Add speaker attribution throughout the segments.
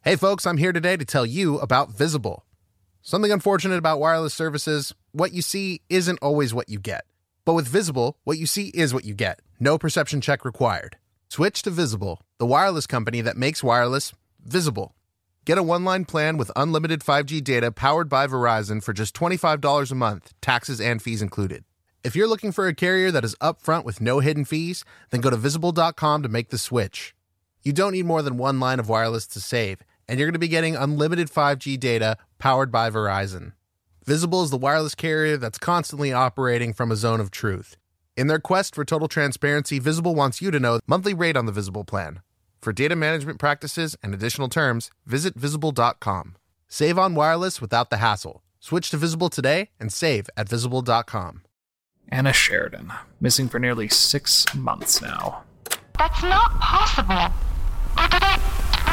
Speaker 1: Hey folks, I'm here today to tell you about Visible. Something unfortunate about wireless services, what you see isn't always what you get. But with Visible, what you see is what you get. No perception check required. Switch to Visible, the wireless company that makes wireless visible. Get a one-line plan with unlimited 5G data powered by Verizon for just $25 a month, taxes and fees included. If you're looking for a carrier that is upfront with no hidden fees, then go to Visible.com to make the switch. You don't need more than one line of wireless to save, and you're going to be getting unlimited 5G data powered by Verizon. Visible is the wireless carrier that's constantly operating from a zone of truth. In their quest for total transparency, Visible wants you to know the monthly rate on the Visible plan. For data management practices and additional terms, visit Visible.com. Save on wireless without the hassle. Switch to Visible today and save at Visible.com.
Speaker 2: Anna Sheridan, missing for nearly 6 months now.
Speaker 3: That's not possible. Or did I...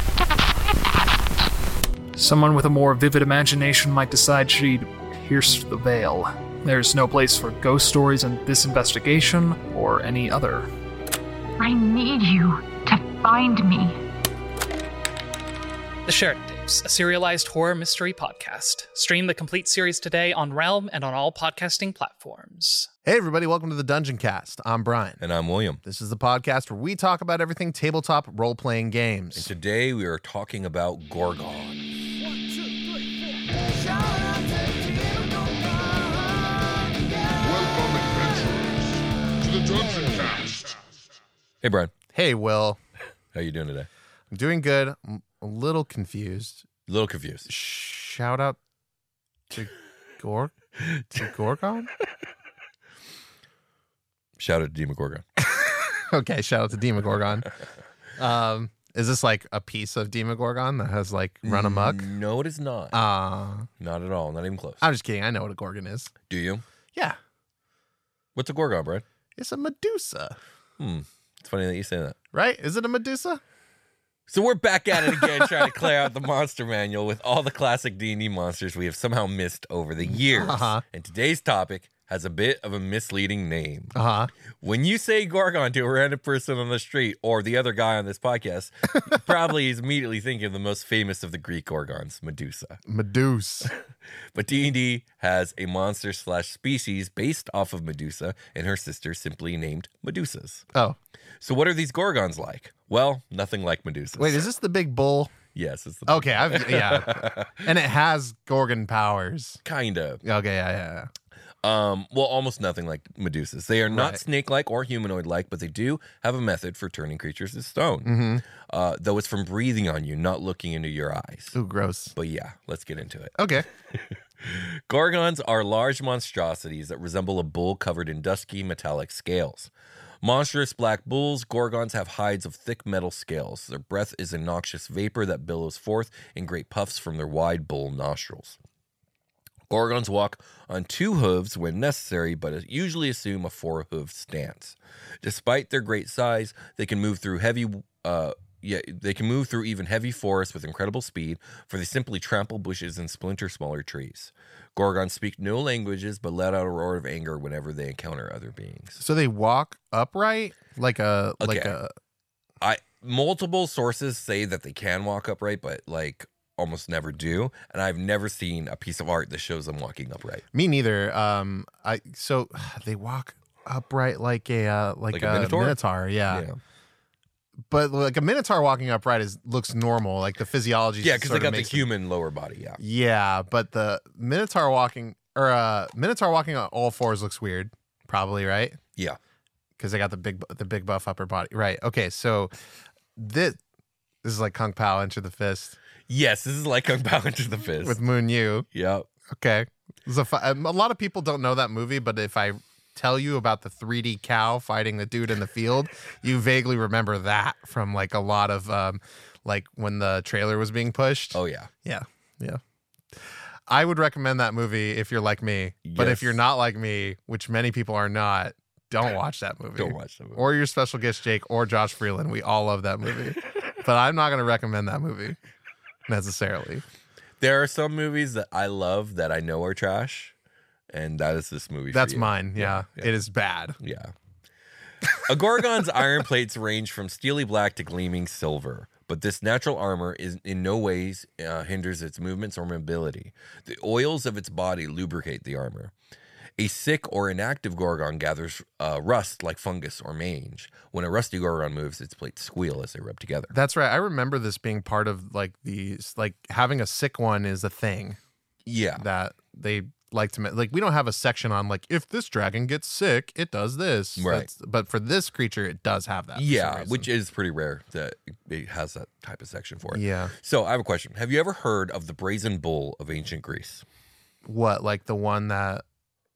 Speaker 2: Someone with a more vivid imagination might decide she'd pierce the veil. There's no place for ghost stories in this investigation or any other.
Speaker 3: I need you to find me.
Speaker 4: The Sheridan Tapes, a serialized horror mystery podcast. Stream the complete series today on Realm and on all podcasting platforms.
Speaker 1: Hey everybody, welcome to the Dungeon Cast. I'm Brian.
Speaker 5: And I'm William.
Speaker 1: This is the podcast where we talk about everything tabletop role-playing games.
Speaker 5: And today we are talking about Gorgon.
Speaker 6: Welcome, adventurers, to the Dungeon Cast.
Speaker 5: Hey, Brian.
Speaker 1: Hey, Will.
Speaker 5: How you doing today?
Speaker 1: I'm doing good. I'm a little confused.
Speaker 5: A little confused.
Speaker 1: Shout out to Gorgon?
Speaker 5: Shout out to Demogorgon.
Speaker 1: Okay, shout out to Demogorgon. Is this like a piece of Demogorgon that has like run amok?
Speaker 5: No, it is not. Not at all. Not even close.
Speaker 1: I'm just kidding. I know what a Gorgon is.
Speaker 5: Do you?
Speaker 1: Yeah.
Speaker 5: What's a Gorgon, Brian?
Speaker 1: It's a Medusa.
Speaker 5: It's funny that you say that.
Speaker 1: Right? Is it a Medusa?
Speaker 5: So we're back at it again, trying to clear out the monster manual with all the classic D&D monsters we have somehow missed over the years. And today's topic has a bit of a misleading name. When you say Gorgon to a random person on the street or the other guy on this podcast, you probably is immediately thinking of the most famous of the Greek Gorgons, Medusa. But D&D has a monster/species based off of Medusa and her sister simply named Medusas.
Speaker 1: Oh.
Speaker 5: So what are these Gorgons like? Well, nothing like Medusas.
Speaker 1: Wait, is this the big bull?
Speaker 5: Yes, it's the
Speaker 1: Okay, yeah. And it has Gorgon powers.
Speaker 5: kind of.
Speaker 1: Okay, yeah.
Speaker 5: Well, almost nothing like Medusas. They are not
Speaker 1: Right.
Speaker 5: snake-like or humanoid-like, but they do have a method for turning creatures to stone. Though it's from breathing on you, not looking into your eyes.
Speaker 1: Ooh, gross.
Speaker 5: But yeah, let's get into it.
Speaker 1: Okay.
Speaker 5: Gorgons are large monstrosities that resemble a bull covered in dusky metallic scales. Monstrous black bulls, Gorgons have hides of thick metal scales. Their breath is a noxious vapor that billows forth in great puffs from their wide bull nostrils. Gorgons walk on 2 hooves when necessary, but usually assume a 4-hooved stance. Despite their great size, they can move through even heavy forests with incredible speed, for they simply trample bushes and splinter smaller trees. Gorgons speak no languages, but let out a roar of anger whenever they encounter other beings.
Speaker 1: So they walk upright
Speaker 5: Multiple sources say that they can walk upright, but almost never do, and I've never seen a piece of art that shows them walking upright.
Speaker 1: Me neither. So they walk upright like a minotaur, yeah. But like a minotaur walking upright looks normal, like the physiology.
Speaker 5: Yeah, because they got the human lower body. Yeah.
Speaker 1: Yeah, but the minotaur walking on all fours looks weird. Probably, right?
Speaker 5: Yeah.
Speaker 1: Because they got the big buff upper body. Right. Okay. So this is like Kung Pao Enter the Fist.
Speaker 5: Yes, this is like Kung Pao Enter the Fist
Speaker 1: with Moon Yu.
Speaker 5: Yep.
Speaker 1: Okay. A lot of people don't know that movie, but if I tell you about the 3D cow fighting the dude in the field, you vaguely remember that from like a lot of like when the trailer was being pushed.
Speaker 5: Oh yeah.
Speaker 1: Yeah. I would recommend that movie if you're like me.
Speaker 5: Yes.
Speaker 1: But if you're not like me, which many people are not, don't watch that movie.
Speaker 5: Don't watch that movie.
Speaker 1: Or your special guest Jake or Josh Freeland. We all love that movie. But I'm not going to recommend that movie necessarily.
Speaker 5: There are some movies that I love that I know are trash, and that is this movie.
Speaker 1: That's
Speaker 5: for you.
Speaker 1: mine. Yeah. It is bad.
Speaker 5: Yeah. A Gorgon's iron plates range from steely black to gleaming silver. but this natural armor is in no ways hinders its movements or mobility. The oils of its body lubricate the armor. A sick or inactive Gorgon gathers rust like fungus or mange. When a rusty Gorgon moves, its plates squeal as they rub together.
Speaker 1: That's right. I remember this being part of like these, like having a sick one is a thing.
Speaker 5: Yeah.
Speaker 1: That they like to like. We don't have a section on like if this dragon gets sick, it does this.
Speaker 5: Right.
Speaker 1: But for this creature, it does have that. for some
Speaker 5: Yeah,
Speaker 1: reason.
Speaker 5: which is pretty rare that it has that type of section for it.
Speaker 1: Yeah.
Speaker 5: So I have a question. Have you ever heard of the brazen bull of ancient Greece?
Speaker 1: What, like the one that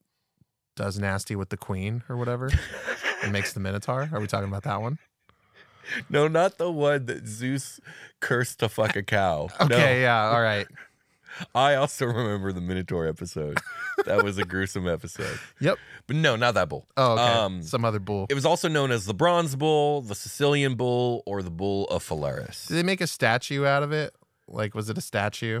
Speaker 1: does nasty with the queen or whatever and makes the Minotaur? Are we talking about that one?
Speaker 5: No, not the one that Zeus cursed to fuck a cow.
Speaker 1: Okay, yeah, all right.
Speaker 5: I also remember the Minotaur episode. That was a gruesome episode.
Speaker 1: Yep.
Speaker 5: But no, not that bull.
Speaker 1: Oh, okay. Some other bull.
Speaker 5: It was also known as the bronze bull, the Sicilian bull, or the bull of Phalaris.
Speaker 1: Did they make a statue out of it? Like, was it a statue?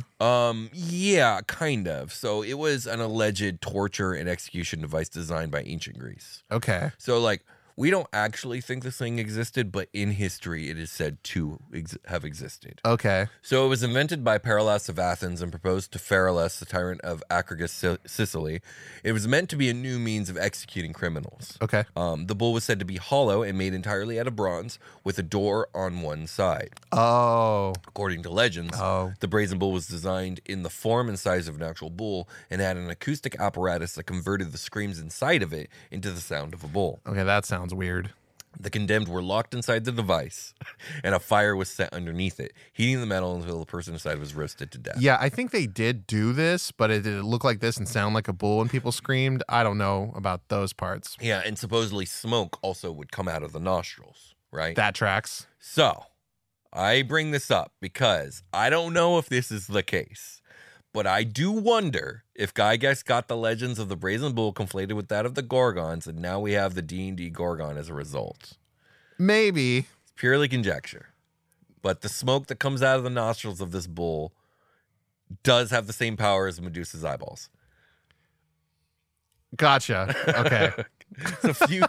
Speaker 5: Yeah, kind of. So it was an alleged torture and execution device designed by ancient Greece.
Speaker 1: Okay.
Speaker 5: So, like, we don't actually think this thing existed, but in history, it is said to have existed.
Speaker 1: Okay.
Speaker 5: So it was invented by Paralas of Athens and proposed to Pherylus, the tyrant of Acragas, Sicily. It was meant to be a new means of executing criminals.
Speaker 1: Okay.
Speaker 5: The bull was said to be hollow and made entirely out of bronze, with a door on one side.
Speaker 1: Oh.
Speaker 5: According to legends, the brazen bull was designed in the form and size of an actual bull and had an acoustic apparatus that converted the screams inside of it into the sound of a bull.
Speaker 1: Okay, that sounds weird.
Speaker 5: The condemned were locked inside the device, and a fire was set underneath it, heating the metal until the person inside was roasted to death.
Speaker 1: Yeah, I think they did do this, but it did it look like this and sound like a bull when people screamed? I don't know about those parts.
Speaker 5: Yeah, and supposedly smoke also would come out of the nostrils, right?
Speaker 1: That tracks.
Speaker 5: So, I bring this up because I don't know if this is the case, but I do wonder if Gygax got the legends of the brazen bull conflated with that of the Gorgons, and now we have the D&D Gorgon as a result.
Speaker 1: Maybe.
Speaker 5: It's purely conjecture. But the smoke that comes out of the nostrils of this bull does have the same power as Medusa's eyeballs.
Speaker 1: Gotcha. Okay.
Speaker 5: It's a few...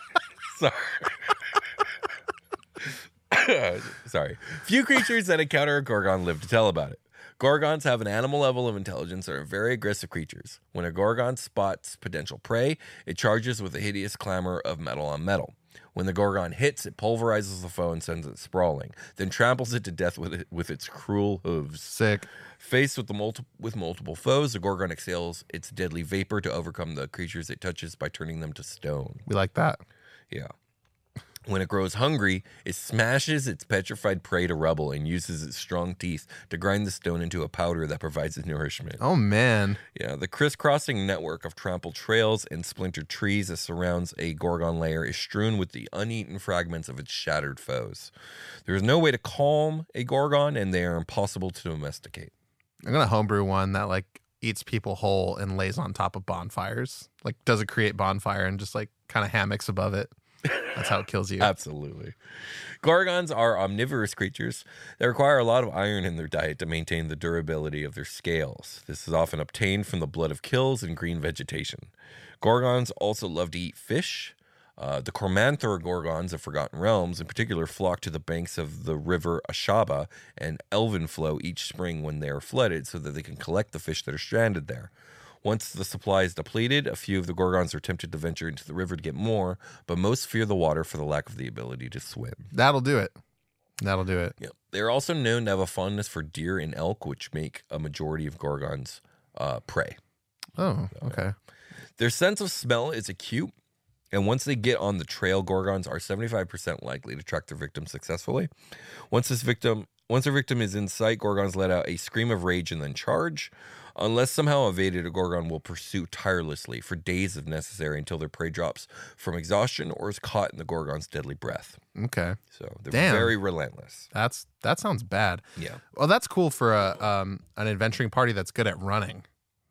Speaker 5: Sorry. Few creatures that encounter a Gorgon live to tell about it. Gorgons have an animal level of intelligence and are very aggressive creatures. When a Gorgon spots potential prey, it charges with a hideous clamor of metal on metal. When the Gorgon hits, it pulverizes the foe and sends it sprawling, then tramples it to death with its cruel hooves.
Speaker 1: Sick.
Speaker 5: Faced with multiple foes, the Gorgon exhales its deadly vapor to overcome the creatures it touches by turning them to stone.
Speaker 1: We like that.
Speaker 5: Yeah. When it grows hungry, it smashes its petrified prey to rubble and uses its strong teeth to grind the stone into a powder that provides it nourishment.
Speaker 1: Oh, man.
Speaker 5: Yeah, the crisscrossing network of trampled trails and splintered trees that surrounds a Gorgon lair is strewn with the uneaten fragments of its shattered foes. There is no way to calm a Gorgon, and they are impossible to domesticate.
Speaker 1: I'm going to homebrew one that, like, eats people whole and lays on top of bonfires. Like, does it create bonfire and just, like, kind of hammocks above it? That's how it kills you.
Speaker 5: Absolutely. Gorgons are omnivorous creatures that require a lot of iron in their diet to maintain the durability of their scales. This is often obtained from the blood of kills and green vegetation. Gorgons also love to eat fish. The Cormanthor Gorgons of Forgotten Realms in particular flock to the banks of the river Ashaba and Elvenflow each spring when they are flooded so that they can collect the fish that are stranded there. Once the supply is depleted, a few of the Gorgons are tempted to venture into the river to get more, but most fear the water for the lack of the ability to swim.
Speaker 1: That'll do it. That'll do it.
Speaker 5: Yeah. They're also known to have a fondness for deer and elk, which make a majority of Gorgons prey.
Speaker 1: Oh, okay.
Speaker 5: Their sense of smell is acute, and once they get on the trail, Gorgons are 75% likely to track their victim successfully. Once their victim is in sight, Gorgons let out a scream of rage and then charge. Unless somehow evaded, a Gorgon will pursue tirelessly for days if necessary until their prey drops from exhaustion or is caught in the Gorgon's deadly breath.
Speaker 1: Okay.
Speaker 5: So they're
Speaker 1: Damn.
Speaker 5: very relentless.
Speaker 1: That sounds bad.
Speaker 5: Yeah.
Speaker 1: Well, that's cool for an adventuring party that's good at running.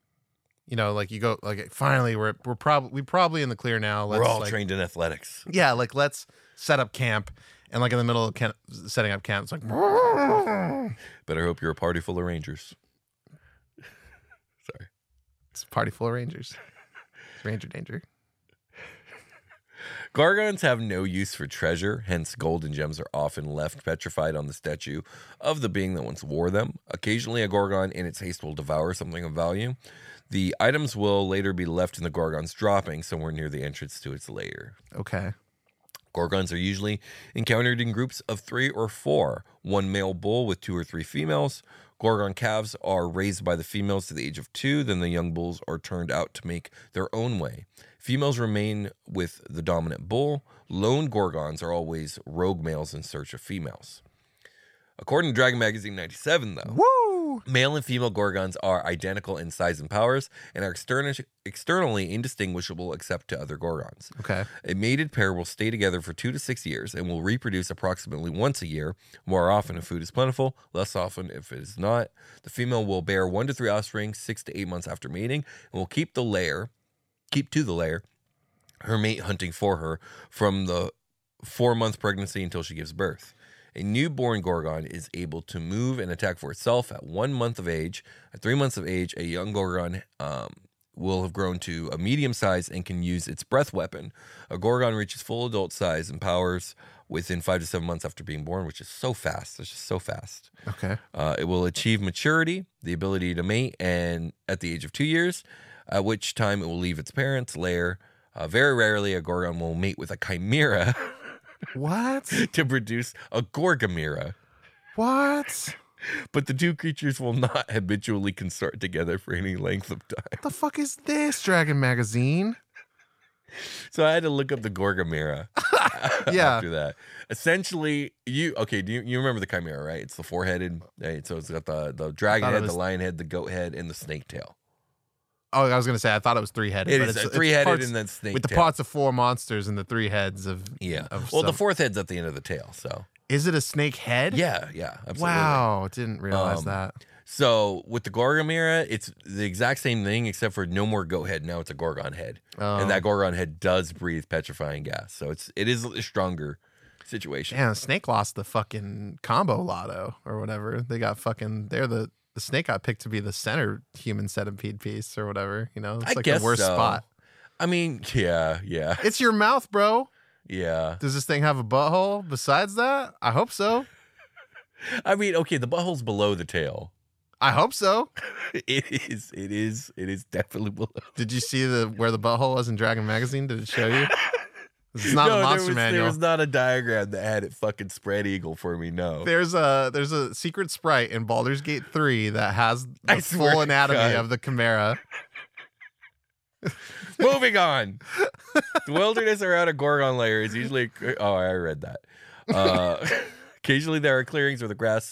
Speaker 1: You know, like you go like finally we're probably in the clear now.
Speaker 5: We're all
Speaker 1: like,
Speaker 5: trained in athletics.
Speaker 1: Yeah, like let's set up camp, and like in the middle of setting up camp, it's like
Speaker 5: Better hope you're a party full of rangers. Sorry.
Speaker 1: It's a party full of rangers. It's Ranger Danger.
Speaker 5: Gorgons have no use for treasure, hence gold and gems are often left petrified on the statue of the being that once wore them. Occasionally, a Gorgon in its haste will devour something of value. The items will later be left in the Gorgon's dropping somewhere near the entrance to its lair.
Speaker 1: Okay.
Speaker 5: Gorgons are usually encountered in groups of 3 or 4, one male bull with 2 or 3 females. Gorgon calves are raised by the females to the age of 2, then the young bulls are turned out to make their own way. Females remain with the dominant bull. Lone Gorgons are always rogue males in search of females. According to Dragon Magazine 97, though,
Speaker 1: Woo!
Speaker 5: male and female Gorgons are identical in size and powers and are externally indistinguishable except to other Gorgons.
Speaker 1: Okay.
Speaker 5: A mated pair will stay together for 2 to 6 years and will reproduce approximately once a year, more often if food is plentiful, less often if it is not. The female will bear 1 to 3 offspring 6 to 8 months after mating and will keep to the lair, her mate hunting for her from the 4-month pregnancy until she gives birth. A newborn Gorgon is able to move and attack for itself at 1 month of age. At 3 months of age, a young Gorgon will have grown to a medium size and can use its breath weapon. A Gorgon reaches full adult size and powers within 5 to 7 months after being born, which is so fast. It's just so fast.
Speaker 1: Okay.
Speaker 5: It will achieve maturity, the ability to mate, and at the age of 2 years, at which time it will leave its parents' lair. Very rarely, a Gorgon will mate with a chimera
Speaker 1: What?
Speaker 5: to produce a Gorgamira.
Speaker 1: What?
Speaker 5: But the two creatures will not habitually consort together for any length of time.
Speaker 1: What the fuck is this, Dragon Magazine?
Speaker 5: So I had to look up the Gorgamira
Speaker 1: Yeah.
Speaker 5: after that. Essentially, do you remember the chimera, right? It's the 4-headed, right? So it's got the dragon head, the lion head, the goat head, and the snake tail.
Speaker 1: Oh, I was going to say, I thought it was 3-headed.
Speaker 5: It
Speaker 1: but
Speaker 5: is
Speaker 1: it's
Speaker 5: 3-headed
Speaker 1: parts-
Speaker 5: and then snake
Speaker 1: with the
Speaker 5: tail.
Speaker 1: parts of 4 monsters and the 3 heads of
Speaker 5: Yeah.
Speaker 1: Of
Speaker 5: Well, the
Speaker 1: some-
Speaker 5: 4th head's at the end of the tail, so.
Speaker 1: Is it a snake head?
Speaker 5: Yeah, absolutely.
Speaker 1: Wow, didn't realize that.
Speaker 5: So with the Gorgamira, it's the exact same thing except for no more goat head. Now it's a Gorgon head, and that Gorgon head does breathe petrifying gas. So it is a stronger situation.
Speaker 1: Damn, Snake lost the fucking combo lotto or whatever. They got fucking. The snake got picked to be the center human centipede piece or whatever. You know, it's
Speaker 5: I
Speaker 1: like
Speaker 5: guess
Speaker 1: the worst
Speaker 5: so.
Speaker 1: spot.
Speaker 5: I mean, yeah,
Speaker 1: It's your mouth, bro.
Speaker 5: yeah.
Speaker 1: Does this thing have a butthole besides that? I hope so.
Speaker 5: I mean, okay, the butthole's below the tail.
Speaker 1: I hope so.
Speaker 5: It is definitely below.
Speaker 1: Did you see where the butthole was in Dragon Magazine? Did it show you? It's not
Speaker 5: No,
Speaker 1: a monster manual.
Speaker 5: There was not a diagram that had it fucking spread eagle for me. No.
Speaker 1: There's a secret sprite in Baldur's Gate 3 that has
Speaker 5: I
Speaker 1: the
Speaker 5: swear
Speaker 1: full
Speaker 5: to
Speaker 1: anatomy
Speaker 5: God.
Speaker 1: of the chimera.
Speaker 5: Moving on. The wilderness around a Gorgon lair is usually. Oh, I read that. Occasionally, there are clearings where the grass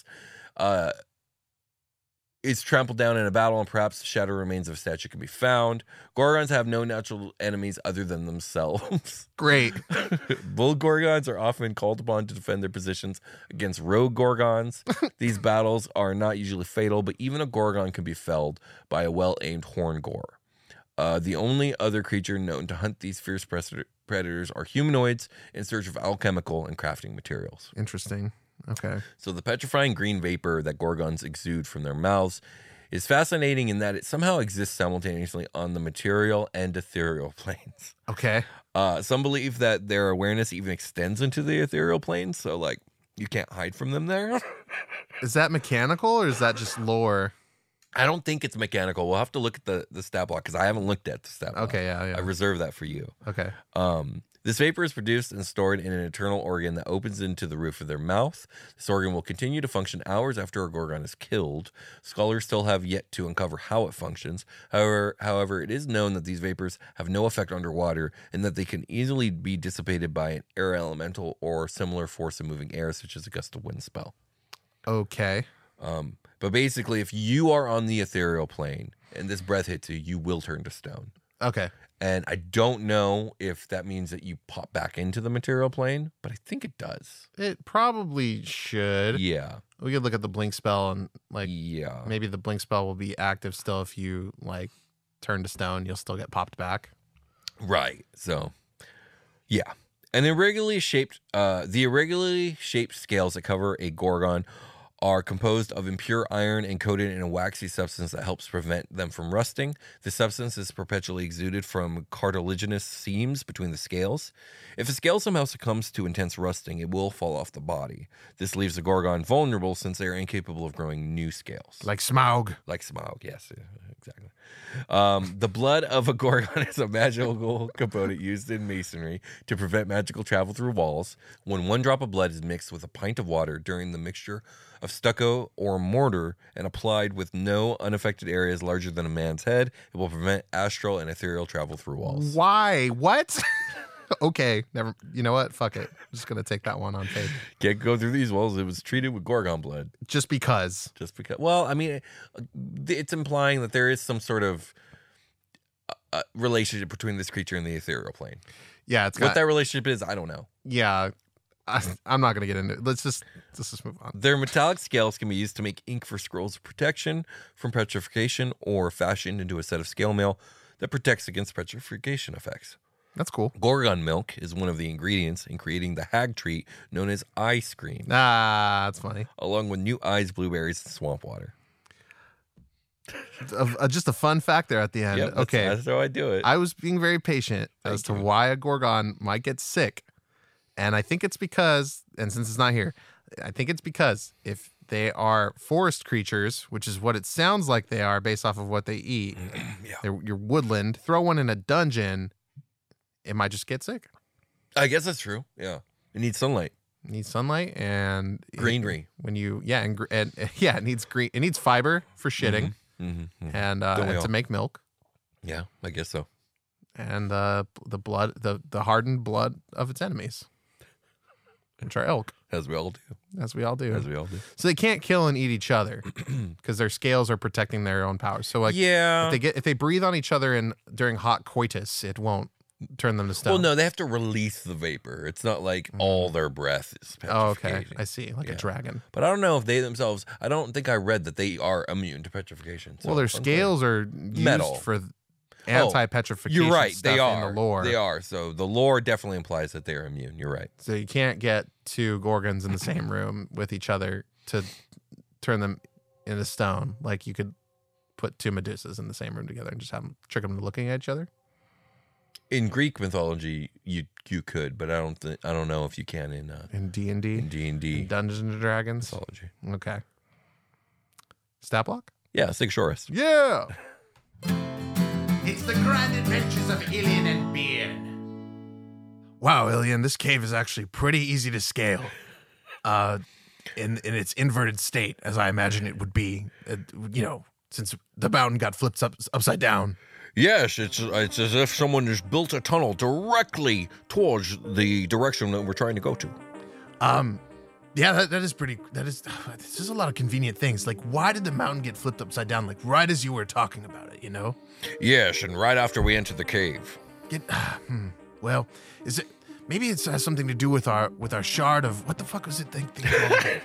Speaker 5: is trampled down in a battle, and perhaps the shattered remains of a statue can be found. Gorgons have no natural enemies other than themselves.
Speaker 1: Great.
Speaker 5: Bull Gorgons are often called upon to defend their positions against rogue Gorgons. These battles are not usually fatal, but even a Gorgon can be felled by a well-aimed horn gore. The only other creature known to hunt these fierce predators are humanoids in search of alchemical and crafting materials.
Speaker 1: Interesting. Okay.
Speaker 5: So the petrifying green vapor that Gorgons exude from their mouths is fascinating in that it somehow exists simultaneously on the material and ethereal planes.
Speaker 1: Okay.
Speaker 5: Some believe that their awareness even extends into the ethereal planes, so like you can't hide from them there.
Speaker 1: Is that mechanical or is that just lore?
Speaker 5: I don't think it's mechanical. We'll have to look at the stat block because I haven't looked at the stat block.
Speaker 1: Okay, yeah.
Speaker 5: I reserve that for you.
Speaker 1: Okay.
Speaker 5: This vapor is produced and stored in an internal organ that opens into the roof of their mouth. This organ will continue to function hours after a Gorgon is killed. Scholars still have yet to uncover how it functions. However, it is known that these vapors have no effect underwater and that they can easily be dissipated by an air elemental or similar force of moving air, such as a gust of wind spell.
Speaker 1: Okay.
Speaker 5: But basically, if you are on the ethereal plane and this breath hits you, you will turn to stone.
Speaker 1: Okay.
Speaker 5: And I don't know if that means that you pop back into the material plane, but I think it does.
Speaker 1: It probably should.
Speaker 5: Yeah.
Speaker 1: We could look at the blink spell and
Speaker 5: Yeah.
Speaker 1: maybe the blink spell will be active still if you turn to stone, you'll still get popped back.
Speaker 5: Right. So, yeah. And the irregularly shaped scales that cover a Gorgon are composed of impure iron and coated in a waxy substance that helps prevent them from rusting. The substance is perpetually exuded from cartilaginous seams between the scales. If a scale somehow succumbs to intense rusting, it will fall off the body. This leaves the Gorgon vulnerable since they are incapable of growing new scales.
Speaker 1: Like Smaug.
Speaker 5: Like Smaug, yes, exactly. The blood of a Gorgon is a magical component used in masonry to prevent magical travel through walls. When 1 drop of blood is mixed with a pint of water during the mixture of stucco or mortar and applied with no unaffected areas larger than a man's head, it will prevent astral and ethereal travel through walls.
Speaker 1: Why? What? Okay, never. You know what? Fuck it. I'm just gonna take that one on faith.
Speaker 5: Can't go through these walls. It was treated with Gorgon blood.
Speaker 1: Just because.
Speaker 5: Well, I mean, it's implying that there is some sort of relationship between this creature and the ethereal plane.
Speaker 1: Yeah,
Speaker 5: What that relationship is, I don't know.
Speaker 1: Yeah, I'm not gonna get into it. Let's just move on.
Speaker 5: Their metallic scales can be used to make ink for scrolls of protection from petrification or fashioned into a set of scale mail that protects against petrification effects.
Speaker 1: That's cool.
Speaker 5: Gorgon milk is one of the ingredients in creating the hag treat known as ice cream,
Speaker 1: That's funny.
Speaker 5: along with new eyes, blueberries, and swamp water.
Speaker 1: Just a fun fact there at the end.
Speaker 5: Yep, that's how I do it.
Speaker 1: I was being very patient as to why a Gorgon might get sick. And I think it's because, and since it's not here, I think it's because if they are forest creatures, which is what it sounds like they are based off of what they eat, they're your woodland, throw one in a dungeon, it might just get sick.
Speaker 5: I guess that's true. Yeah. It needs sunlight.
Speaker 1: It needs sunlight and
Speaker 5: Greenery.
Speaker 1: It needs green. It needs fiber for shitting and to make milk.
Speaker 5: Yeah, I guess so.
Speaker 1: And the blood, the hardened blood of its enemies, which are elk,
Speaker 5: As we all do.
Speaker 1: as we all do. So they can't kill and eat each other because their scales are protecting their own powers. So like, if they breathe on each other during hot coitus, it won't turn them to stone.
Speaker 5: Well, no, they have to release the vapor. It's not like all their breath is petrification.
Speaker 1: Okay, I see, like a dragon.
Speaker 5: But I don't know if they themselves, I don't think I read that they are immune to petrification. So
Speaker 1: Well, their scales are used
Speaker 5: Metal.
Speaker 1: for anti-petrification.
Speaker 5: You're right.
Speaker 1: Stuff
Speaker 5: They are.
Speaker 1: in the lore.
Speaker 5: They are. So the lore definitely implies that they are immune. You're right.
Speaker 1: So you can't get 2 Gorgons in the same room with each other to turn them into stone. Like you could put 2 Medusas in the same room together and just trick them into looking at each other.
Speaker 5: In Greek mythology, you could, but I don't know if you can in
Speaker 1: D&D,
Speaker 5: in D&D
Speaker 1: Dungeons and Dragons.
Speaker 5: mythology.
Speaker 1: Okay. Stat block?
Speaker 5: Yeah, Sigsaurus.
Speaker 1: Yeah.
Speaker 7: It's the grand adventures of Ilian and Beard.
Speaker 1: Wow, Ilian, this cave is actually pretty easy to scale. In its inverted state, as I imagine it would be, since the mountain got flipped upside down.
Speaker 5: Yes, it's as if someone has built a tunnel directly towards the direction that we're trying to go to.
Speaker 1: Yeah, that is pretty. There's just a lot of convenient things. Like, why did the mountain get flipped upside down? Like, right as you were talking about it, you know?
Speaker 5: Yes, and right after we entered the cave.
Speaker 1: Well, is it? Maybe it has something to do with our shard of what the fuck was it? Thing called?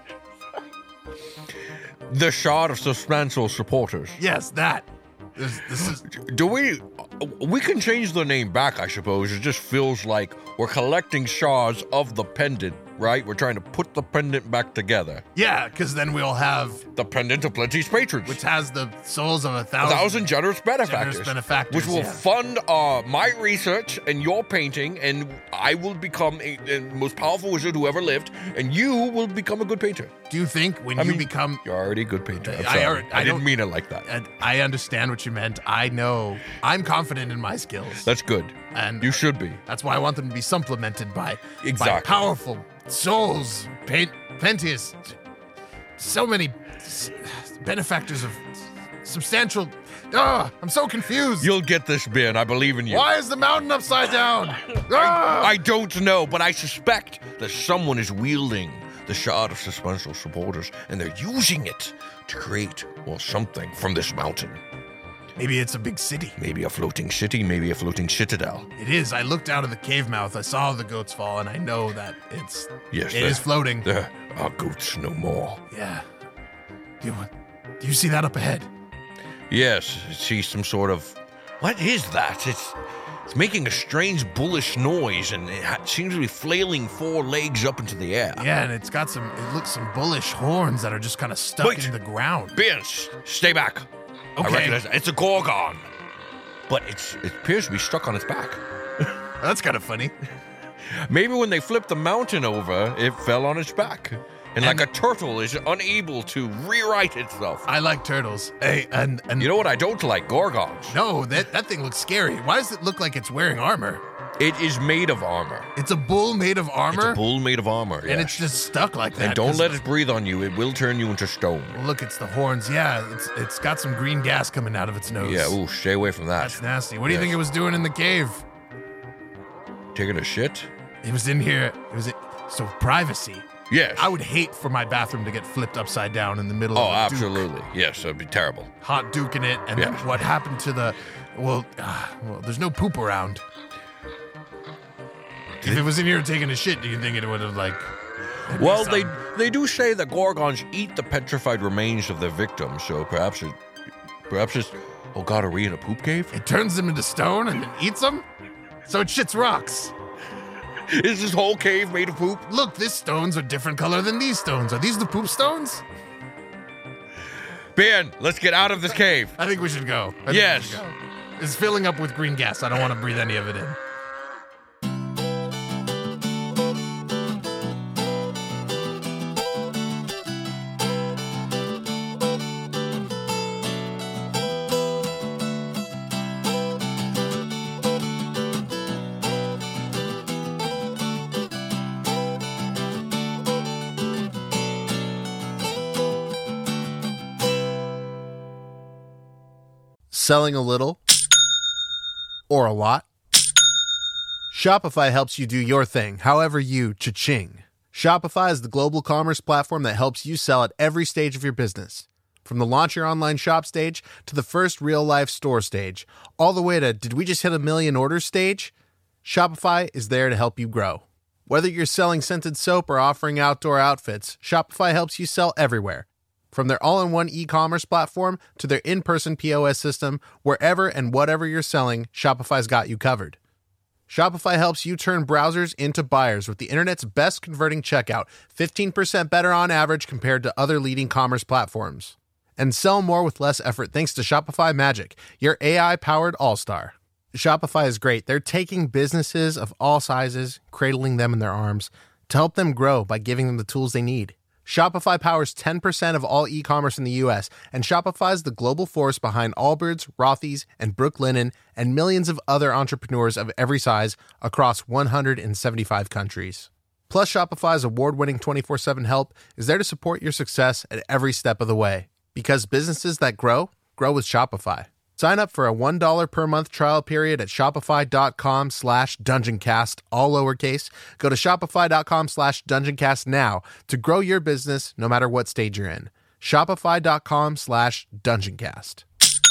Speaker 5: The shard of suspenseful supporters.
Speaker 1: Yes, that. This is.
Speaker 5: Do we can change the name back, I suppose. It just feels like we're collecting shards of the pendant, right? We're trying to put the pendant back together.
Speaker 1: Yeah, because then we'll have
Speaker 5: The pendant of plenty's patrons.
Speaker 1: which has the souls of
Speaker 5: 1,000 generous benefactors. Which will
Speaker 1: yeah.
Speaker 5: fund my research and your painting, and I will become the most powerful wizard who ever lived, and you will become a good painter.
Speaker 1: Do you think when you become?
Speaker 5: You're already a good painter. I'm
Speaker 1: I
Speaker 5: sorry.
Speaker 1: don't-
Speaker 5: I didn't mean it like that.
Speaker 1: And I understand what you meant. I know. I'm confident in my skills.
Speaker 5: That's good.
Speaker 1: And
Speaker 5: You should be.
Speaker 1: that's why I want them to be supplemented by
Speaker 5: Exactly.
Speaker 1: powerful souls, plenteous, so many benefactors of substantial. I'm so confused.
Speaker 5: You'll get this, Ben. I believe in you.
Speaker 1: Why is the mountain upside down? Ah!
Speaker 5: I don't know, but I suspect that someone is wielding the shard of suspenseful supporters, and they're using it to create, something from this mountain.
Speaker 1: Maybe it's a big city.
Speaker 5: Maybe a floating city, maybe a floating citadel.
Speaker 1: It is. I looked out of the cave mouth. I saw the goats fall, and I know that it is floating.
Speaker 5: There are goats no more.
Speaker 1: Yeah. Do you see that up ahead?
Speaker 5: Yes, see some sort of... What is that? It's making a strange bullish noise, and it seems to be flailing 4 legs up into the air.
Speaker 1: Yeah, and it looks some bullish horns that are just kind of stuck in the ground.
Speaker 5: Beers, stay back.
Speaker 1: Okay.
Speaker 5: I recognize it's a Gorgon. But it appears to be stuck on its back.
Speaker 1: That's kind of funny.
Speaker 5: Maybe when they flipped the mountain over, it fell on its back. And like a turtle is unable to rewrite itself.
Speaker 1: I like turtles. Hey, and
Speaker 5: you know what I don't like? Gorgons.
Speaker 1: No, that thing looks scary. Why does it look like it's wearing armor?
Speaker 5: It is made of armor.
Speaker 1: It's a bull made of armor?
Speaker 5: It's a bull made of armor,
Speaker 1: And it's just stuck like that.
Speaker 5: And don't let it breathe on you. It will turn you into stone.
Speaker 1: Well, look, it's the horns. Yeah, it's got some green gas coming out of its nose.
Speaker 5: Yeah, ooh, stay away from that.
Speaker 1: That's nasty. What do you think it was doing in the cave?
Speaker 5: Taking a shit?
Speaker 1: It was in here. So privacy.
Speaker 5: Yes.
Speaker 1: I would hate for my bathroom to get flipped upside down in the middle of a
Speaker 5: absolutely.
Speaker 1: Duke.
Speaker 5: Yes, that'd be terrible.
Speaker 1: Hot Duke in it. And then what happened to the... Well, there's no poop around. If it was in here taking a shit, do you think it would have, like...
Speaker 5: Well, they do say that Gorgons eat the petrified remains of their victims, so perhaps it's... Oh God, are we in a poop cave?
Speaker 1: It turns them into stone and then eats them? So it shits rocks.
Speaker 5: Is this whole cave made of poop?
Speaker 1: Look, these stones are different color than these stones. Are these the poop stones?
Speaker 5: Ben, let's get out of this cave.
Speaker 1: I think we should go.
Speaker 5: Yes.
Speaker 1: It's filling up with green gas. I don't want to breathe any of it in. Selling a little or a lot? Shopify helps you do your thing, however you cha-ching. Shopify is the global commerce platform that helps you sell at every stage of your business. From the launch your online shop stage to the first real-life store stage, all the way to did we just hit 1 million orders stage? Shopify is there to help you grow. Whether you're selling scented soap or offering outdoor outfits, Shopify helps you sell everywhere. From their all-in-one e-commerce platform to their in-person POS system, wherever and whatever you're selling, Shopify's got you covered. Shopify helps you turn browsers into buyers with the internet's best converting checkout, 15% better on average compared to other leading commerce platforms. And sell more with less effort thanks to Shopify Magic, your AI-powered all-star. Shopify is great. They're taking businesses of all sizes, cradling them in their arms, to help them grow by giving them the tools they need. Shopify powers 10% of all e-commerce in the U.S., and Shopify's the global force behind Allbirds, Rothy's, and Brooklinen, and millions of other entrepreneurs of every size across 175 countries. Plus, Shopify's award-winning 24/7 help is there to support your success at every step of the way. Because businesses that grow, grow with Shopify. Sign up for a $1 per month trial period at shopify.com/dungeoncast, all lowercase. Go to shopify.com/dungeoncast now to grow your business no matter what stage you're in. Shopify.com/dungeoncast.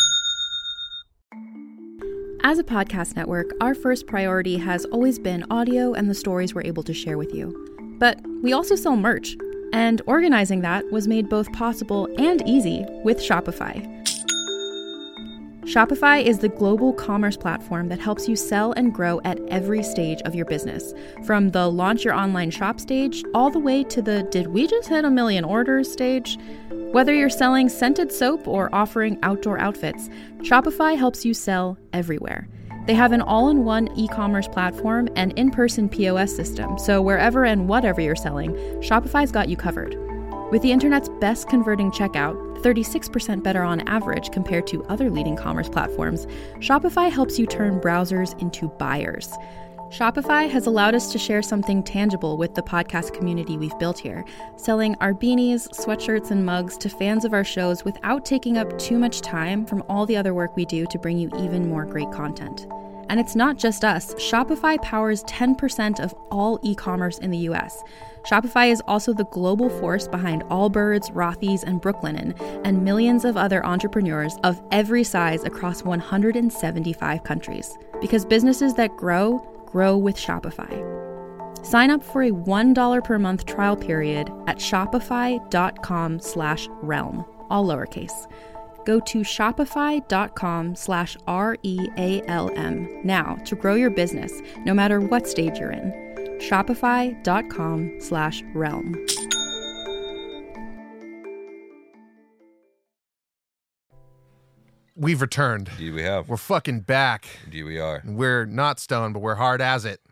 Speaker 8: As a podcast network, our first priority has always been audio and the stories we're able to share with you. But we also sell merch, and organizing that was made both possible and easy with Shopify. Shopify is the global commerce platform that helps you sell and grow at every stage of your business, from the launch your online shop stage all the way to the did we just hit 1 million orders stage. Whether you're selling scented soap or offering outdoor outfits, Shopify helps you sell everywhere. They have an all-in-one e-commerce platform and in-person POS system, so wherever and whatever you're selling, Shopify's got you covered. With the internet's best converting checkout, 36% better on average compared to other leading commerce platforms, Shopify helps you turn browsers into buyers. Shopify has allowed us to share something tangible with the podcast community we've built here, selling our beanies, sweatshirts, and mugs to fans of our shows without taking up too much time from all the other work we do to bring you even more great content. And it's not just us. Shopify powers 10% of all e-commerce in the US. Shopify is also the global force behind Allbirds, Rothy's, and Brooklinen, and millions of other entrepreneurs of every size across 175 countries. Because businesses that grow, grow with Shopify. Sign up for a $1 per month trial period at shopify.com/realm, all lowercase. Go to shopify.com/REALM now to grow your business, no matter what stage you're in. Shopify.com/realm.
Speaker 1: We've returned.
Speaker 5: Indeed we have.
Speaker 1: We're fucking back.
Speaker 5: Indeed we are.
Speaker 1: We're not stoned, but we're hard as it.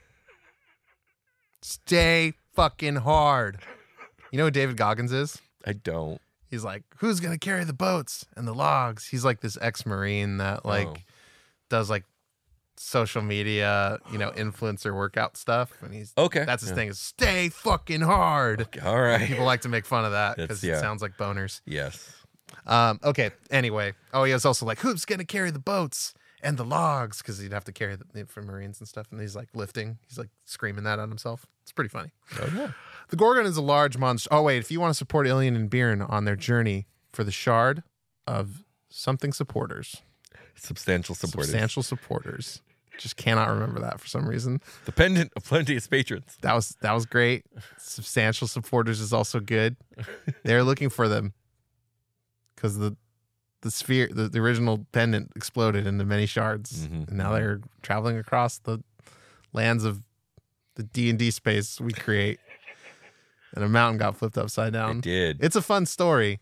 Speaker 1: Stay fucking hard. You know who David Goggins is?
Speaker 5: I don't.
Speaker 1: He's like, who's going to carry the boats and the logs? He's like this ex-Marine that does like social media, influencer workout stuff. And that's his thing is stay fucking hard.
Speaker 5: Okay, all right.
Speaker 1: People like to make fun of that because it sounds like boners.
Speaker 5: Yes.
Speaker 1: Okay. Anyway. Oh, he was also like, who's going to carry the boats and the logs? Because he'd have to carry them for Marines and stuff. And he's like lifting. He's like screaming that on himself. It's pretty funny.
Speaker 5: Oh, yeah.
Speaker 1: The Gorgon is a large monster. Oh, wait. If you want to support Ilian and Byrne on their journey for the Shard of something supporters.
Speaker 5: Substantial supporters. Just cannot remember that for some reason. The pendant of plenteous patrons.
Speaker 1: That was great. Substantial supporters is also good. They're looking for them because the sphere, the original pendant exploded into many shards, and now they're traveling across the lands of the D&D space we create. And a mountain got flipped upside down.
Speaker 5: It did.
Speaker 1: It's a fun story.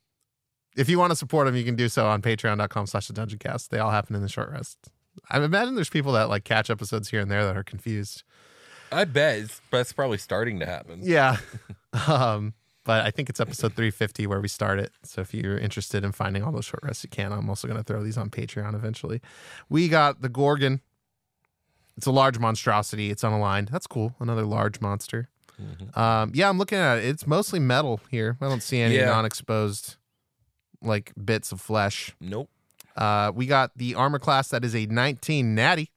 Speaker 1: If you want to support them, you can do so on patreon.com/thedungeoncast. They all happen in the short rest. I imagine there's people that like catch episodes here and there that are confused.
Speaker 5: I bet that's probably starting to happen.
Speaker 1: Yeah. But I think it's episode 350 where we start it. So if you're interested in finding all those short rests, you can. I'm also going to throw these on Patreon eventually. We got the Gorgon. It's a large monstrosity. It's unaligned. That's cool. Another large monster. Mm-hmm. I'm looking at it. It's mostly metal here. I don't see any non-exposed like bits of flesh.
Speaker 5: Nope.
Speaker 1: We got the armor class that is a 19 natty.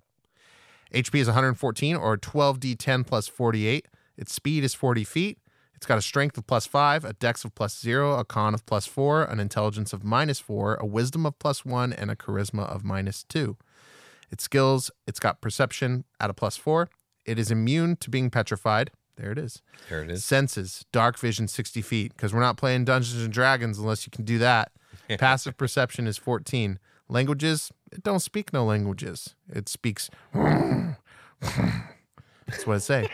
Speaker 1: HP is 114 or 12d10 plus 48. Its speed is 40 feet. It's got a strength of +5, a dex of +0, a con of +4, an intelligence of -4, a wisdom of +1, and a charisma of -2. Its skills, it's got perception at a +4. It is immune to being petrified. There it is. Senses, dark vision 60 feet, because we're not playing Dungeons and Dragons unless you can do that. Passive perception is 14. Languages, it don't speak no languages. It speaks. That's what it say.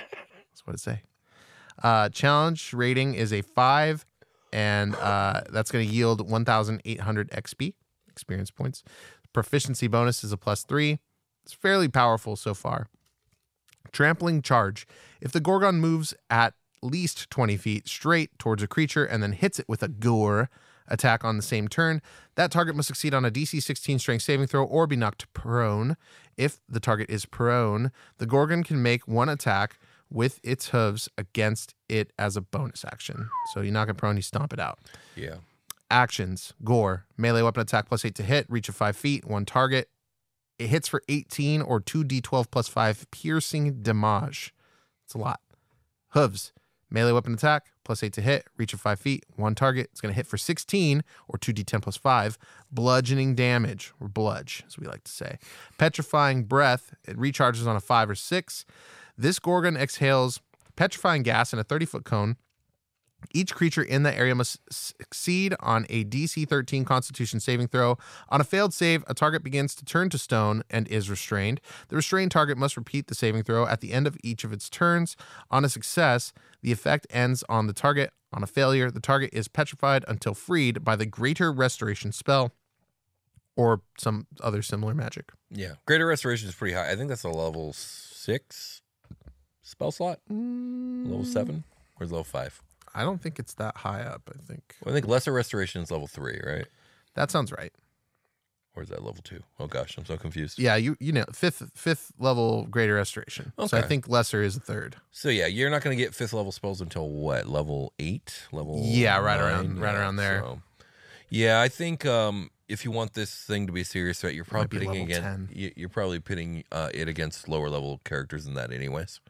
Speaker 1: Challenge rating is a 5, and that's going to yield 1,800 XP, experience points. Proficiency bonus is a +3. It's fairly powerful so far. Trampling charge. If the Gorgon moves at least 20 feet straight towards a creature and then hits it with a gore attack on the same turn, that target must succeed on a DC 16 strength saving throw or be knocked prone. If the target is prone, the Gorgon can make one attack with its hooves against it as a bonus action. So you knock it prone, you stomp it out.
Speaker 5: Yeah.
Speaker 1: Actions. Gore. Melee weapon attack +8 to hit. Reach of 5 feet. One target. It hits for 18 or 2d12 plus 5 piercing damage. It's a lot. Hooves. Melee weapon attack +8 to hit. Reach of 5 feet. One target. It's going to hit for 16 or 2d10 plus 5 bludgeoning damage, or bludge, as we like to say. Petrifying breath. It recharges on a 5 or 6. This Gorgon exhales petrifying gas in a 30-foot cone. Each creature in the area must succeed on a DC 13 Constitution saving throw. On a failed save, a target begins to turn to stone and is restrained. The restrained target must repeat the saving throw at the end of each of its turns. On a success, the effect ends on the target. On a failure, the target is petrified until freed by the Greater Restoration spell or some other similar magic.
Speaker 5: Yeah. Greater Restoration is pretty high. I think that's a level 6 spell slot. Level 7 or level 5?
Speaker 1: I don't think it's that high up, I think.
Speaker 5: Well, I think Lesser Restoration is level 3, right?
Speaker 1: That sounds right.
Speaker 5: Or is that level 2? Oh gosh, I'm so confused.
Speaker 1: Yeah, you know, fifth level Greater Restoration. Okay. So I think Lesser is 3rd.
Speaker 5: So yeah, you're not going to get 5th level spells until what? Level 8? Level
Speaker 1: right
Speaker 5: 9?
Speaker 1: around there.
Speaker 5: So, yeah, I think if you want this thing to be a serious threat, you're probably pitting it against lower level characters than that, anyways.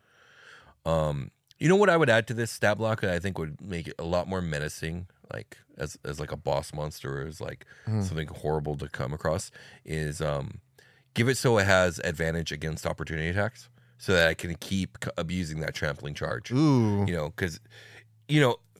Speaker 5: You know what I would add to this stat block that I think would make it a lot more menacing, like as like a boss monster or as like something horrible to come across, is give it so it has advantage against opportunity attacks, so that I can keep abusing that trampling charge.
Speaker 1: Ooh,
Speaker 5: because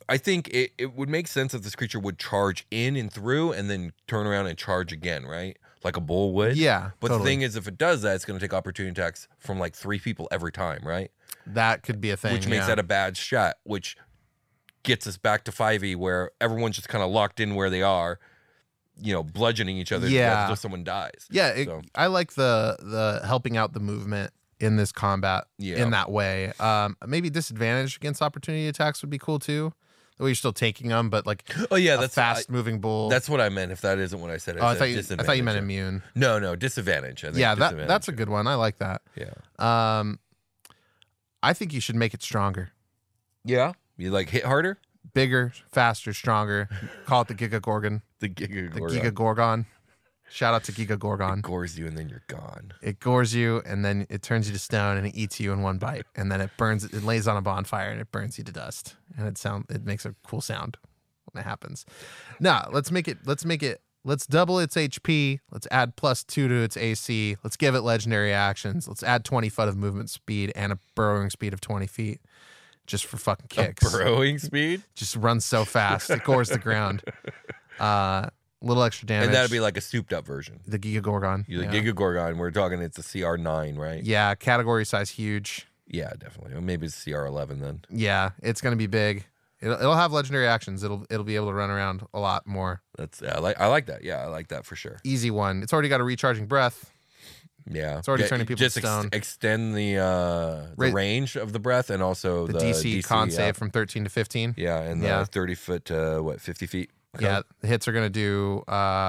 Speaker 5: I think it would make sense if this creature would charge in and through and then turn around and charge again, right? Like a bull would.
Speaker 1: Yeah,
Speaker 5: But
Speaker 1: totally.
Speaker 5: the thing is, if it does that, it's going to take opportunity attacks from like 3 people every time, right?
Speaker 1: That could be a thing.
Speaker 5: Which makes that a bad shot, which gets us back to 5e where everyone's just kind of locked in where they are, bludgeoning each other to death until someone dies.
Speaker 1: Yeah,
Speaker 5: So,
Speaker 1: I like the helping out the movement in this combat in that way. Maybe disadvantage against opportunity attacks would be cool too. The way you're still taking them, but like that's fast moving bull.
Speaker 5: That's what I meant. If that isn't what I said,
Speaker 1: I thought you meant immune.
Speaker 5: No, disadvantage. I think
Speaker 1: Yeah,
Speaker 5: disadvantage.
Speaker 1: that's a good one. I like that.
Speaker 5: Yeah.
Speaker 1: I think you should make it stronger,
Speaker 5: Yeah. You like hit harder?
Speaker 1: bigger, faster, stronger. Call it the Giga Gorgon.
Speaker 5: The Giga
Speaker 1: The Giga Gorgon. Shout out to Giga Gorgon.
Speaker 5: gores you and then you're gone.
Speaker 1: It gores you and then it turns you to stone and it eats you in one bite. And then it burns it lays on a bonfire and it burns you to dust. And it makes a cool sound when it happens. Now, let's double its HP. Let's add +2 to its AC. Let's give it legendary actions. Let's add 20 foot of movement speed and a burrowing speed of 20 feet. Just for fucking kicks.
Speaker 5: Burrowing speed?
Speaker 1: Just runs so fast. It gores the ground. Little extra damage.
Speaker 5: And that'd be like a souped up version.
Speaker 1: the Giga Gorgon.
Speaker 5: The Giga Gorgon, we're talking it's a CR9, right?
Speaker 1: Yeah, category size huge.
Speaker 5: Yeah, definitely. Or maybe it's CR11 then.
Speaker 1: Yeah, it's gonna be big. It'll have legendary actions. It'll be able to run around a lot more.
Speaker 5: I like that. Yeah, I like that for sure.
Speaker 1: Easy one. It's already got a recharging breath.
Speaker 5: Yeah.
Speaker 1: It's already turning people to stone.
Speaker 5: Extend the range of the breath and also
Speaker 1: The DC con save from 13 to 15.
Speaker 5: Yeah, and the 30 foot to 50 feet?
Speaker 1: Yeah, the hits are going to do,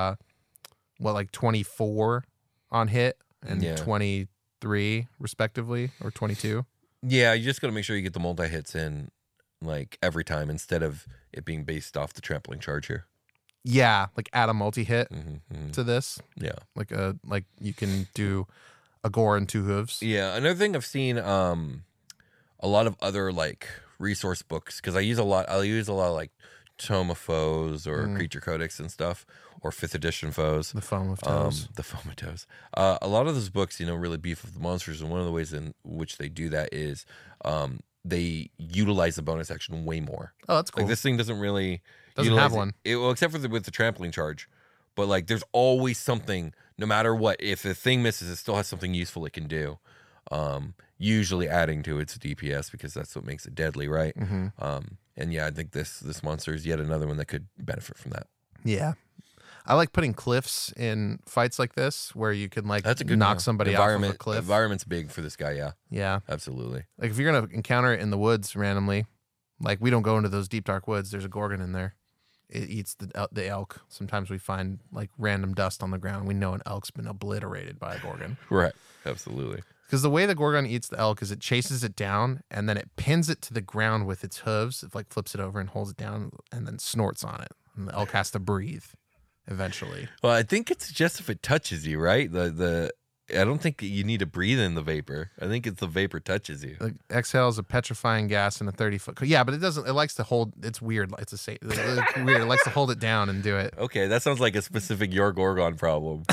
Speaker 1: 24 on hit and 23 respectively, or 22.
Speaker 5: Yeah, you just got to make sure you get the multi-hits in like every time instead of it being based off the trampling charge here.
Speaker 1: Yeah, like add a multi-hit to this.
Speaker 5: Yeah.
Speaker 1: Like you can do a gore and 2 hooves.
Speaker 5: Yeah, another thing I've seen a lot of other like resource books, because I'll use a lot of like Tome of Foes or Creature Codex and stuff, or 5th edition foes.
Speaker 1: The Foam of Toes.
Speaker 5: The Foam of Toes. A lot of those books, really beef up the monsters, and one of the ways in which they do that is they utilize the bonus action way more.
Speaker 1: Oh, that's cool.
Speaker 5: Like this thing doesn't really
Speaker 1: Doesn't have one.
Speaker 5: Well, except for with the trampling charge. But like there's always something, no matter what, if the thing misses, it still has something useful it can do. Usually adding to its DPS because that's what makes it deadly, right? And yeah, I think this monster is yet another one that could benefit from that.
Speaker 1: Yeah. I like putting cliffs in fights like this where you can like
Speaker 5: That's a good
Speaker 1: knock somebody off of a cliff.
Speaker 5: Environment's big for this guy, yeah.
Speaker 1: Yeah.
Speaker 5: Absolutely.
Speaker 1: Like if you're going to encounter it in the woods randomly, like we don't go into those deep dark woods, there's a Gorgon in there. It eats the elk. Sometimes we find like random dust on the ground. We know an elk's been obliterated by a Gorgon.
Speaker 5: Right. Absolutely.
Speaker 1: Because the way the Gorgon eats the elk is it chases it down and then it pins it to the ground with its hooves. It like flips it over and holds it down and then snorts on it. And the elk has to breathe eventually.
Speaker 5: Well, I think it's just if it touches you, right? I don't think you need to breathe in the vapor. I think it's the vapor touches you.
Speaker 1: It exhales a petrifying gas in a 30-foot. Yeah, but it doesn't. It likes to hold. It's weird. It's weird. It likes to hold it down and do it.
Speaker 5: Okay, that sounds like a specific Your Gorgon problem.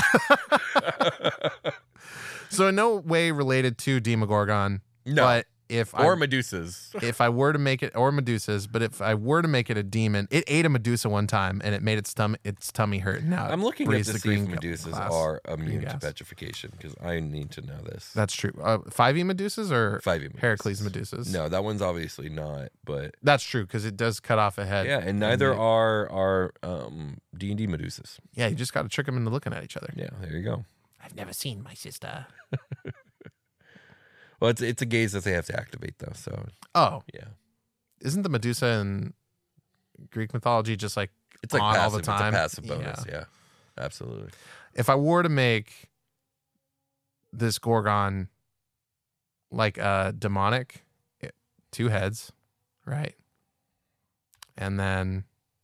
Speaker 1: So in no way related to Demogorgon.
Speaker 5: No.
Speaker 1: But
Speaker 5: or Medusas.
Speaker 1: If I were to make it, or Medusas, but if I were to make it a demon, it ate a Medusa one time and it made its tummy hurt. Now
Speaker 5: I'm looking up
Speaker 1: breathes
Speaker 5: to
Speaker 1: the
Speaker 5: see if
Speaker 1: green
Speaker 5: Medusas
Speaker 1: glass.
Speaker 5: are immune to
Speaker 1: gas.
Speaker 5: petrification because I need to know this.
Speaker 1: That's true. 5e Medusas or
Speaker 5: 5e Medusas.
Speaker 1: Heracles Medusas?
Speaker 5: No, that one's obviously not, but
Speaker 1: That's true because it does cut off a head.
Speaker 5: yeah, and neither are D&D Medusas.
Speaker 1: Yeah, you just got to trick them into looking at each other.
Speaker 5: Yeah, there you go.
Speaker 1: I've never seen my sister.
Speaker 5: Well, it's a gaze that they have to activate though, so
Speaker 1: Oh,
Speaker 5: yeah.
Speaker 1: isn't the Medusa in Greek mythology just like
Speaker 5: It's like
Speaker 1: on
Speaker 5: passive.
Speaker 1: all the time?
Speaker 5: It's a passive bonus, yeah. Absolutely.
Speaker 1: If I were to make this Gorgon like a demonic, 2 heads, right? And then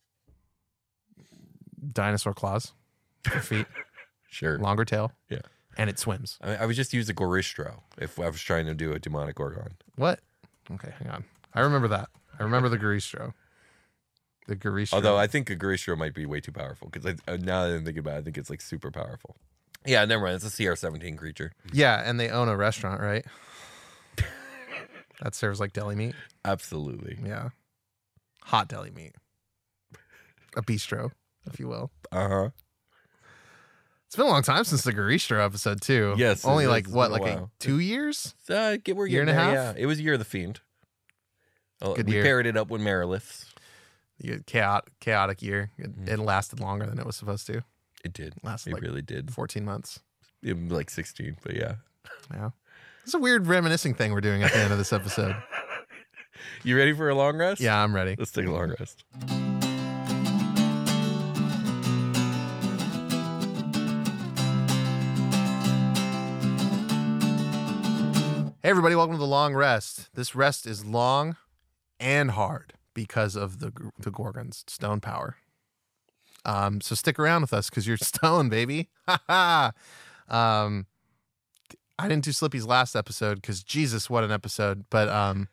Speaker 1: dinosaur claws for feet,
Speaker 5: Sure.
Speaker 1: longer tail,
Speaker 5: Yeah.
Speaker 1: and it swims.
Speaker 5: I would just use a Goristro if I was trying to do a demonic Gorgon.
Speaker 1: What? Okay, hang on. I remember that. I remember the Garistro. The Garistro.
Speaker 5: Although I think a Goristro might be way too powerful because now that I'm thinking about it, I think it's like super powerful. Yeah, never mind. It's a CR17 creature.
Speaker 1: Yeah, and they own a restaurant, right? That serves like deli meat.
Speaker 5: Absolutely.
Speaker 1: Yeah. Hot deli meat. A bistro, if you will.
Speaker 5: Uh-huh.
Speaker 1: It's been a long time since the Garistro episode, too.
Speaker 5: Yes.
Speaker 1: Only
Speaker 5: it
Speaker 1: like,
Speaker 5: is.
Speaker 1: what,
Speaker 5: It's been
Speaker 1: like
Speaker 5: a while.
Speaker 1: 2 years?
Speaker 5: We're
Speaker 1: Year
Speaker 5: getting
Speaker 1: and a
Speaker 5: there,
Speaker 1: half?
Speaker 5: Yeah, it was Year of the Fiend.
Speaker 1: Good
Speaker 5: We
Speaker 1: year.
Speaker 5: paired it up with Marilith's.
Speaker 1: Chaotic year. It lasted longer than it was supposed to.
Speaker 5: It did.
Speaker 1: Lasted
Speaker 5: It
Speaker 1: like
Speaker 5: really did.
Speaker 1: 14 months.
Speaker 5: It was like 16, but yeah.
Speaker 1: Yeah. It's a weird reminiscing thing we're doing at the end of this episode.
Speaker 5: You ready for a long rest?
Speaker 1: Yeah, I'm ready.
Speaker 5: Let's take a long rest.
Speaker 1: Hey, everybody, welcome to the long rest. This rest is long and hard because of the Gorgon's stone power. So stick around with us because you're stone, baby. I didn't do Slippy's last episode because Jesus, what an episode. But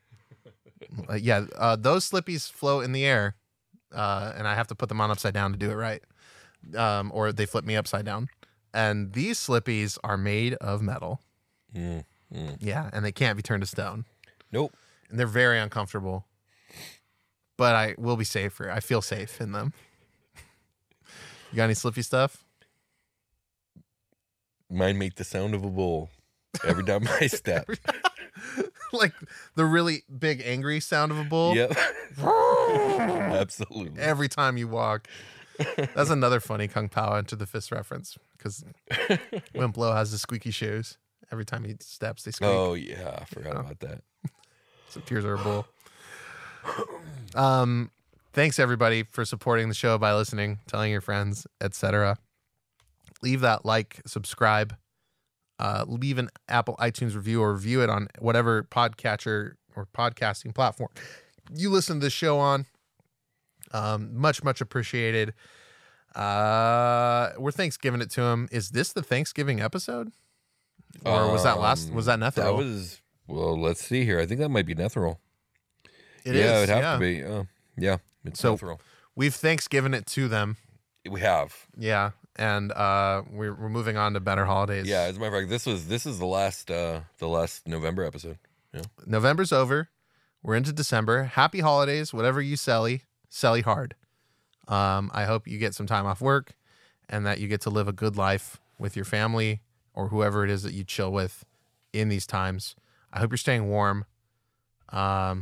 Speaker 1: those Slippies float in the air, and I have to put them on upside down to do it right, or they flip me upside down. And these Slippies are made of metal. Yeah, and they can't be turned to stone.
Speaker 5: Nope.
Speaker 1: And they're very uncomfortable. But I will be safer. I feel safe in them. You got any Slippy stuff?
Speaker 5: Mine make the sound of a bull every time I step.
Speaker 1: Like the really big angry sound of a bull?
Speaker 5: Yep. Absolutely.
Speaker 1: Every time you walk. That's another funny Kung Pao Enter the Fist reference because Wimplo has the squeaky shoes. Every time he steps, they squeak.
Speaker 5: Oh, yeah. I forgot about that.
Speaker 1: So tears are a bull. Thanks everybody for supporting the show by listening, telling your friends, etc. Leave that like, subscribe, leave an Apple iTunes review or review it on whatever podcatcher or podcasting platform you listen to this show on. Much appreciated. We're Thanksgiving it to him. Is this the Thanksgiving episode? Or was that Netheril?
Speaker 5: That was, well, let's see here. I think that might be Netheril.
Speaker 1: It
Speaker 5: yeah,
Speaker 1: is,
Speaker 5: it would have to be. Yeah, it's
Speaker 1: So-
Speaker 5: Netheril.
Speaker 1: We've Thanksgiving it to them.
Speaker 5: We have.
Speaker 1: Yeah. And we're moving on to better holidays.
Speaker 5: Yeah, as a matter of fact, this is the last November episode. Yeah.
Speaker 1: November's over. We're into December. Happy holidays, whatever you selly hard. I hope you get some time off work and that you get to live a good life with your family or whoever it is that you chill with in these times. I hope you're staying warm. Yeah,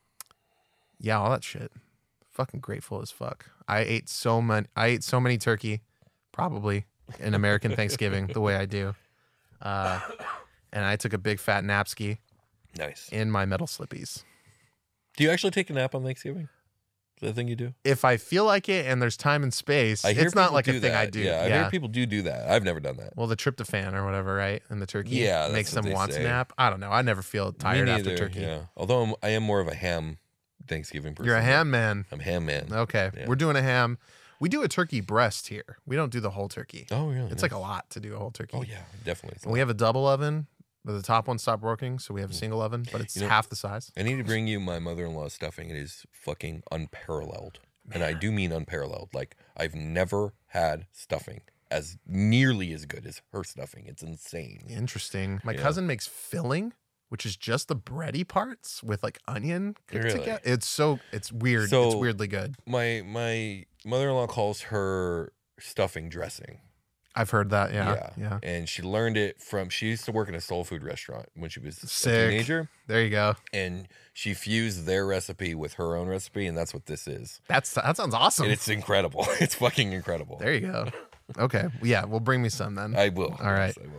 Speaker 1: all that shit. Fucking grateful as fuck. I ate so many turkey, probably, in American Thanksgiving the way I do. And I took a big fat napski
Speaker 5: Nice.
Speaker 1: in my metal slippies.
Speaker 5: Do you actually take a nap on Thanksgiving? Is that a thing you do?
Speaker 1: If I feel like it and there's time and space,
Speaker 5: I hear
Speaker 1: it's not
Speaker 5: people
Speaker 1: like a
Speaker 5: do
Speaker 1: thing
Speaker 5: that.
Speaker 1: I do.
Speaker 5: Yeah, I hear people do that. I've never done that.
Speaker 1: Well, the tryptophan or whatever, right? And the turkey
Speaker 5: Yeah, that's
Speaker 1: makes
Speaker 5: what
Speaker 1: them
Speaker 5: they
Speaker 1: want to
Speaker 5: say.
Speaker 1: nap. I don't know. I never feel tired
Speaker 5: Me
Speaker 1: after
Speaker 5: neither,
Speaker 1: turkey.
Speaker 5: Yeah. Although I am more of a ham Thanksgiving person.
Speaker 1: You're a ham man.
Speaker 5: I'm a ham man.
Speaker 1: Okay.
Speaker 5: Yeah.
Speaker 1: We're doing a ham. We do a turkey breast here. We don't do the whole turkey.
Speaker 5: Oh, really?
Speaker 1: It's like a lot to do a whole turkey.
Speaker 5: Oh, yeah, definitely.
Speaker 1: And we have a double oven, but the top one stopped working, so we have a single oven, but it's
Speaker 5: You know-
Speaker 1: half the size.
Speaker 5: I need to bring you my mother-in-law's stuffing. It is fucking unparalleled. And I do mean unparalleled. Like, I've never had stuffing as nearly as good as her stuffing. It's insane.
Speaker 1: Interesting. My
Speaker 5: Yeah.
Speaker 1: cousin makes filling, which is just the bready parts with like onion cooked
Speaker 5: Really?
Speaker 1: together. It's weird.
Speaker 5: So-
Speaker 1: It's weirdly good.
Speaker 5: My mother-in-law calls her stuffing dressing.
Speaker 1: I've heard that. Yeah.
Speaker 5: And she learned it she used to work in a soul food restaurant when she was
Speaker 1: Sick.
Speaker 5: a teenager.
Speaker 1: There you go.
Speaker 5: And she fused their recipe with her own recipe, and that's what this is.
Speaker 1: That sounds awesome.
Speaker 5: And it's incredible. It's fucking incredible.
Speaker 1: There you go. Okay. Yeah. Well, bring me some then.
Speaker 5: I will.
Speaker 1: All right.
Speaker 5: Yes,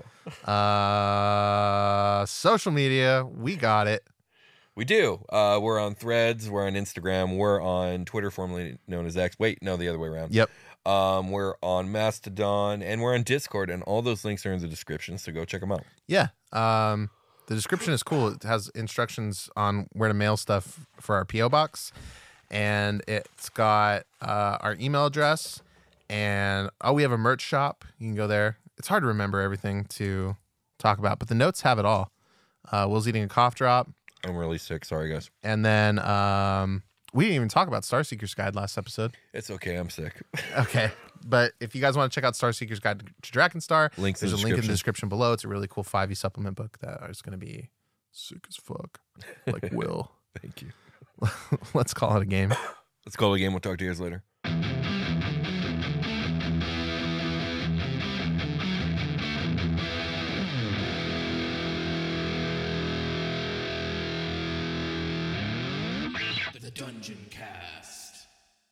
Speaker 5: I will.
Speaker 1: Social media. We got it.
Speaker 5: We do. We're on Threads. We're on Instagram. We're on Twitter, formerly known as X. Wait, no, the other way around.
Speaker 1: Yep.
Speaker 5: We're on Mastodon, and we're on Discord, and all those links are in the description, so go check them out.
Speaker 1: Yeah. The description is cool. It has instructions on where to mail stuff for our P.O. box. And it's got our email address. And we have a merch shop. You can go there. It's hard to remember everything to talk about, but the notes have it all. Will's eating a cough drop.
Speaker 5: I'm really sick. Sorry, guys.
Speaker 1: And then we didn't even talk about Starseeker's Guide last episode.
Speaker 5: It's okay. I'm sick.
Speaker 1: Okay. But if you guys want to check out Starseeker's Guide to Drakenstar,
Speaker 5: Links in
Speaker 1: there's
Speaker 5: the
Speaker 1: a link in the
Speaker 5: description.
Speaker 1: description below. It's a really cool 5e supplement book that is going to be sick as fuck. Like Will.
Speaker 5: Thank you.
Speaker 1: Let's call it a game.
Speaker 5: Let's call it a game. We'll talk to you guys later.
Speaker 9: The Dungeon Cast.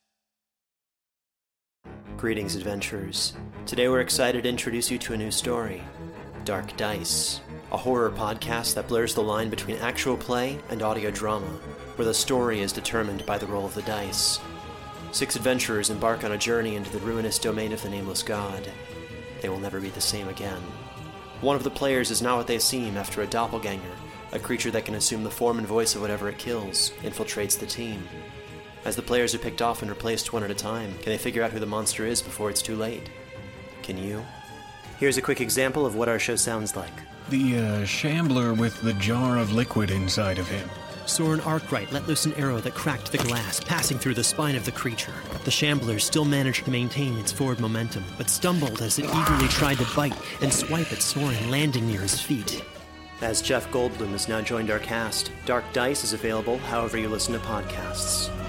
Speaker 10: Greetings, adventurers. Today we're excited to introduce you to a new story, Dark Dice, a horror podcast that blurs the line between actual play and audio drama, where the story is determined by the roll of the dice. 6 adventurers embark on a journey into the ruinous domain of the Nameless God. They will never be the same again. One of the players is not what they seem after a doppelganger, a creature that can assume the form and voice of whatever it kills, infiltrates the team. As the players are picked off and replaced one at a time, can they figure out who the monster is before it's too late? Can you? Here's a quick example of what our show sounds like.
Speaker 11: The shambler with the jar of liquid inside of him.
Speaker 10: Soren Arkwright let loose an arrow that cracked the glass, passing through the spine of the creature. The shambler still managed to maintain its forward momentum, but stumbled as it eagerly tried to bite and swipe at Soren, landing near his feet. As Jeff Goldblum has now joined our cast, Dark Dice is available however you listen to podcasts.